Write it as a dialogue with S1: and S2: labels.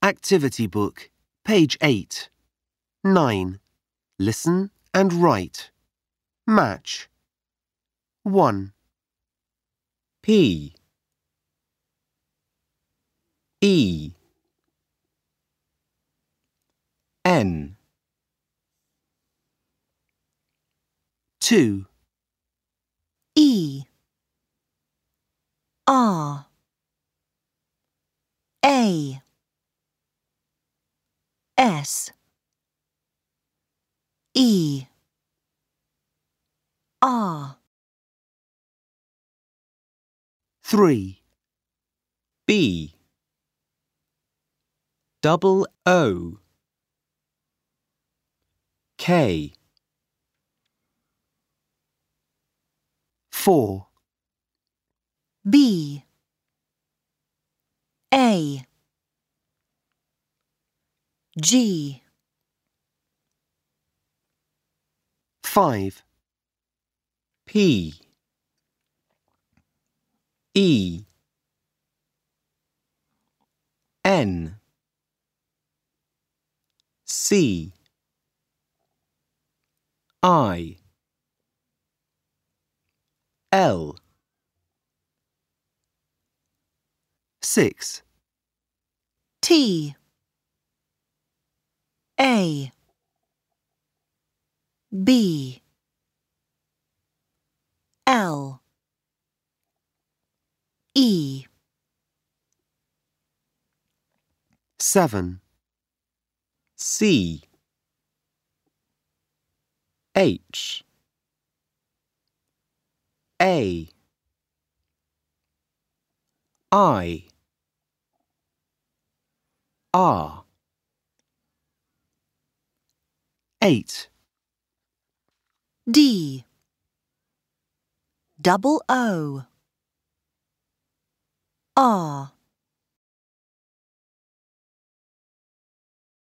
S1: Activity Book, page 8. 9. Listen and write. Match. 1,
S2: P E N
S1: 2,
S3: E R A S E R
S1: 3,
S2: B double O K
S1: 4,
S3: B A G
S1: 5,
S2: P E N C I L
S1: 6,
S3: T A B L E
S1: 7,
S2: C H A I R
S1: 8,
S3: D double O R